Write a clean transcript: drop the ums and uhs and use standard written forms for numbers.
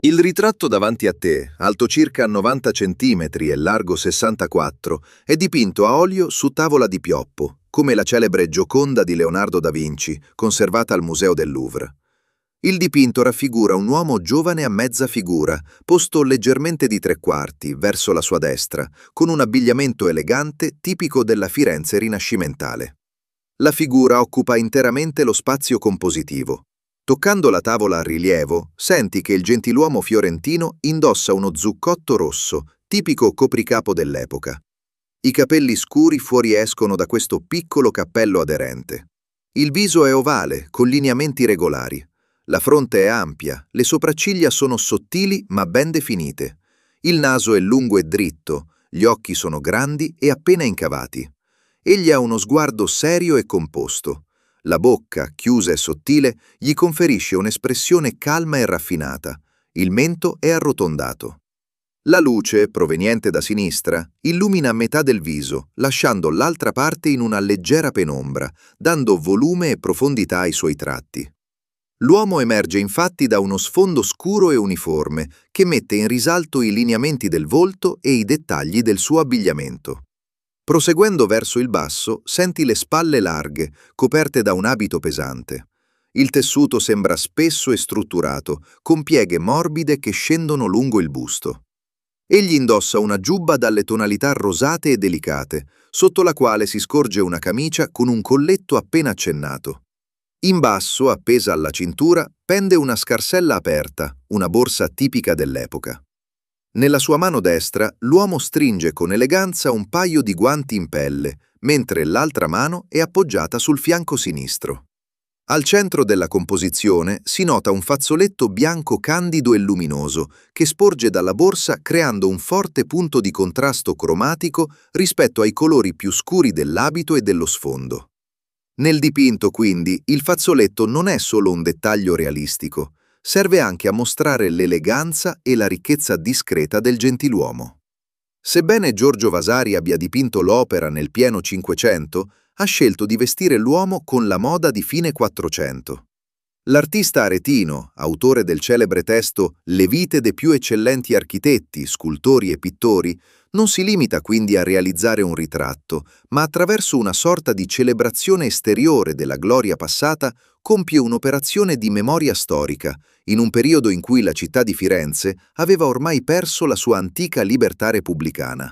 Il ritratto davanti a te, alto circa 90 centimetri e largo 64, è dipinto a olio su tavola di pioppo, come la celebre Gioconda di Leonardo da Vinci, conservata al Museo del Louvre. Il dipinto raffigura un uomo giovane a mezza figura, posto leggermente di tre quarti, verso la sua destra, con un abbigliamento elegante tipico della Firenze rinascimentale. La figura occupa interamente lo spazio compositivo. Toccando la tavola a rilievo, senti che il gentiluomo fiorentino indossa uno zuccotto rosso, tipico copricapo dell'epoca. I capelli scuri fuoriescono da questo piccolo cappello aderente. Il viso è ovale, con lineamenti regolari. La fronte è ampia, le sopracciglia sono sottili ma ben definite. Il naso è lungo e dritto, gli occhi sono grandi e appena incavati. Egli ha uno sguardo serio e composto. La bocca, chiusa e sottile, gli conferisce un'espressione calma e raffinata. Il mento è arrotondato. La luce, proveniente da sinistra, illumina metà del viso, lasciando l'altra parte in una leggera penombra, dando volume e profondità ai suoi tratti. L'uomo emerge infatti da uno sfondo scuro e uniforme, che mette in risalto i lineamenti del volto e i dettagli del suo abbigliamento. Proseguendo verso il basso, senti le spalle larghe, coperte da un abito pesante. Il tessuto sembra spesso e strutturato, con pieghe morbide che scendono lungo il busto. Egli indossa una giubba dalle tonalità rosate e delicate, sotto la quale si scorge una camicia con un colletto appena accennato. In basso, appesa alla cintura, pende una scarsella aperta, una borsa tipica dell'epoca. Nella sua mano destra, l'uomo stringe con eleganza un paio di guanti in pelle, mentre l'altra mano è appoggiata sul fianco sinistro. Al centro della composizione si nota un fazzoletto bianco candido e luminoso che sporge dalla borsa creando un forte punto di contrasto cromatico rispetto ai colori più scuri dell'abito e dello sfondo. Nel dipinto, quindi, il fazzoletto non è solo un dettaglio realistico, serve anche a mostrare l'eleganza e la ricchezza discreta del gentiluomo. Sebbene Giorgio Vasari abbia dipinto l'opera nel pieno Cinquecento, ha scelto di vestire l'uomo con la moda di fine Quattrocento. L'artista aretino, autore del celebre testo Le vite dei più eccellenti architetti, scultori e pittori, non si limita quindi a realizzare un ritratto, ma attraverso una sorta di celebrazione esteriore della gloria passata compie un'operazione di memoria storica, in un periodo in cui la città di Firenze aveva ormai perso la sua antica libertà repubblicana.